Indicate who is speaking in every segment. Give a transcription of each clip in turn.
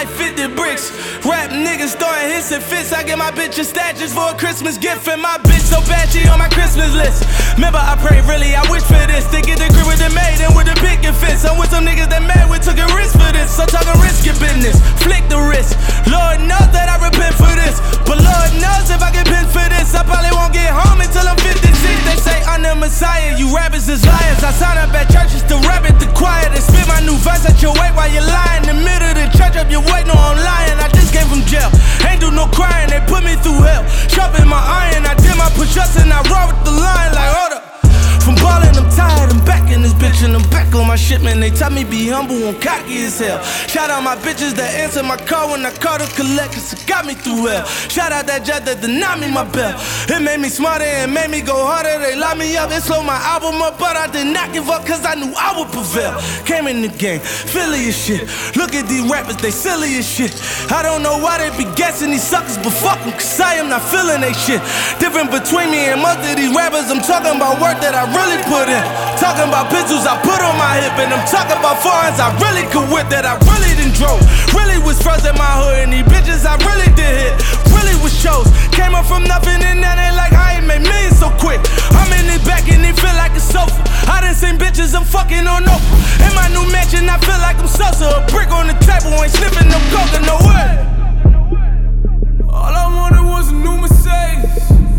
Speaker 1: like 50 bricks. Rap niggas throwing hits and fits. I get my bitch a statues for a Christmas gift. And my bitch so bad she on my Christmas list. Remember I prayed really, I wish for this. To get the grip with the maid and with the picket fits. I'm with some niggas that mad, we took a risk for this. So talking risky business, flick the wrist. Lord knows that I repent for this. But Lord knows if I get pinned for this, I probably won't get home until I'm 56. They say I'm the Messiah, you rappers is liars. I sign up at churches to rap at the choir. They spit my new verse at your weight while you're lying. In the middle of the church up your weight, no I'm lying. I just came from jail, ain't do no crying. They put me through hell, sharpen my iron. I did my push-ups and I roll with the line like hold up. From ballin', I'm tired, I'm back in this bitch and I'm back on my shit, man. They tell me be humble, I'm cocky as hell. Shout out my bitches that answer my call when I call to collect, cause it got me through hell. Shout out that jet that denied me my bell. It made me smarter and made me go harder. They locked me up, it slowed my album up, but I did not give up cause I knew I would prevail. Came in the game, Philly as shit. Look at these rappers, they silly as shit. I don't know why they be guessing these suckers, but fuck them, cause I am not feeling they shit. Different between me and most of these rappers, I'm talking about work that I really put in. Talking about pistols I put on my hip. And I'm talking about foreigns I really could whip, that I really done drove. Really was first in my hood. And these bitches I really did hit. Really was shows. Came up from nothing and now they like I ain't made millions so quick. I'm in it back and it feel like a sofa. I done seen bitches I'm fucking on Oprah. In my new mansion I feel like I'm Sosa. A brick on the table ain't sniffing no coke no way. All I wanted was a new Mercedes.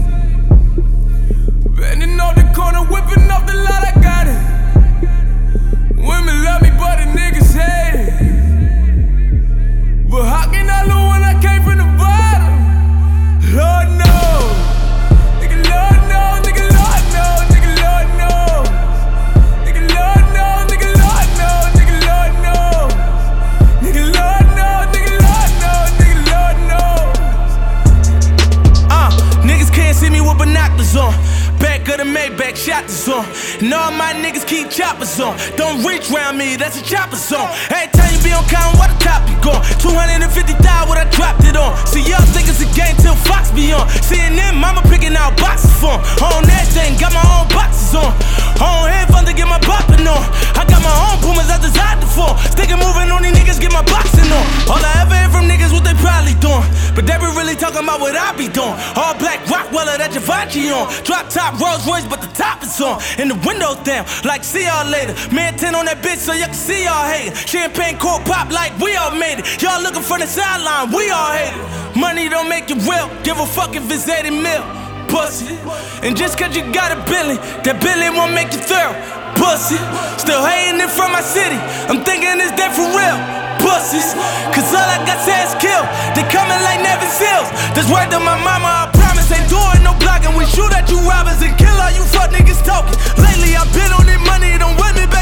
Speaker 1: Bending off the corner, whipping off the lot, I got it. Women love me, but the niggas hate it. But how can I lose when I came from the bottom? Lord knows. Nigga, Lord knows, nigga, Lord knows, nigga, Lord knows. Nigga, Lord knows, nigga, Lord knows, nigga, Lord knows. Nigga, Lord knows, nigga, Lord knows, nigga, Lord knows. Niggas can't see me with binoculars on. Back of the Maybach, shot the zone. And all my niggas keep choppers on. Don't reach round me, that's a chopper zone. Every time you be on count, what the top you gone? 250,000 what I dropped it on. See y'all think it's a game till Fox be on. CNN, mama picking out boxes for 'em. On everything, got my own boxes on. On headphones to get my bopping on. I got my own boomers I designed to form. Sticking moving on these niggas, get my boxing on. All I ever hear from niggas what they probably doing. But they be really talking about what I be doing. All black Rockweller that Givenchy on. Drop top Rolls Royce, but the top is on. And the windows down, like see y'all later. Man 10 on that bitch so y'all can see y'all hating. Champagne cork pop like we all made it. Y'all looking from the sideline, we all hate it. Money don't make it real, give a fuck if it's 80 mil. Pussy. And just cause you got a billion, that billion won't make you thorough. Pussy. Still hating it from my city, I'm thinking it's dead for real. Pussies. Cause all I got says kill, they coming like Navy SEALs. This word to my mama, I promise ain't doing no blocking. We shoot at you robbers and kill all you fuck niggas talking. Lately I've been on it, money don't with me.